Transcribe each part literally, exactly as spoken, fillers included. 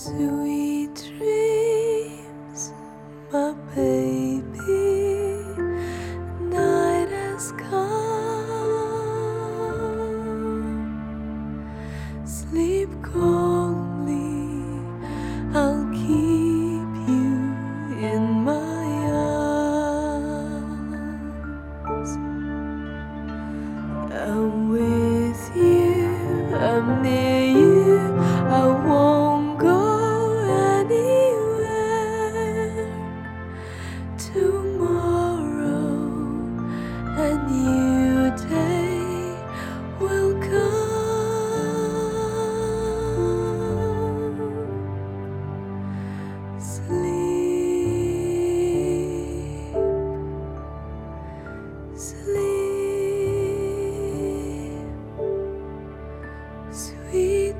Sweet dreams, my baby, night has come. Sleep calmly, I'll keep you in my arms. I'm with you, I'm near you, I won't go anywhere. Tomorrow a new day will come. Sleep, sleep, sweet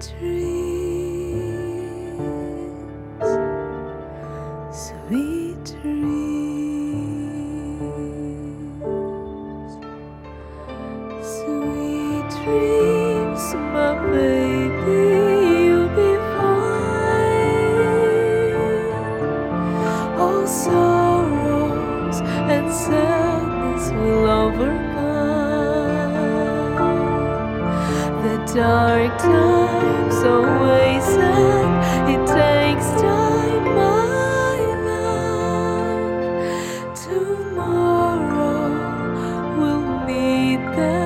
dreams, sweet dreams, sweet dreams, my baby, you'll be fine. All sorrows and sadness will overcome. The dark times always end. It takes time, my love. Tomorrow we'll meet the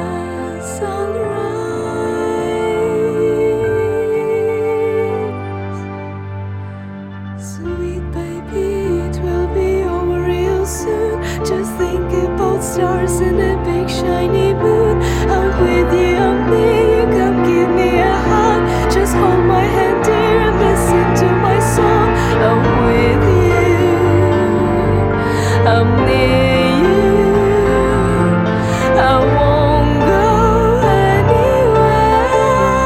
sunrise. Sweet baby, it will be over real soon. Just think about stars and a big shiny moon. I'm with you, I'm near you, come give me a hug. Just hold my hand dear and listen to my song. I'm with you, I'm near you, I won't go anywhere.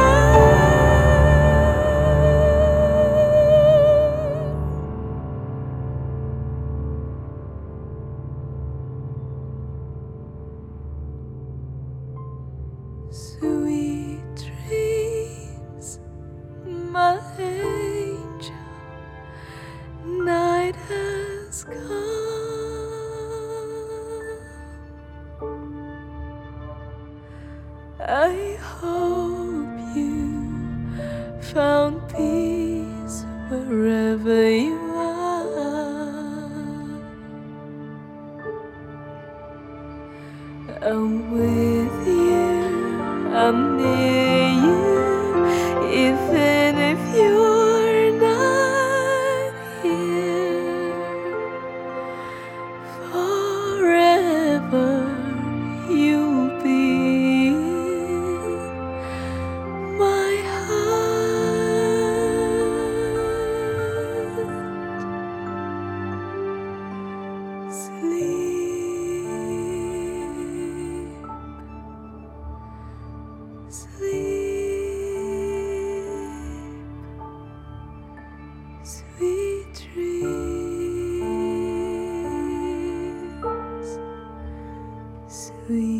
Sweet dreams, my angel, night has come. I hope you found peace wherever you are. I'm with you, I'm near you, even if you're not here. Forever you'll be in my heart. Sleep, sleep, sweet dreams, sweet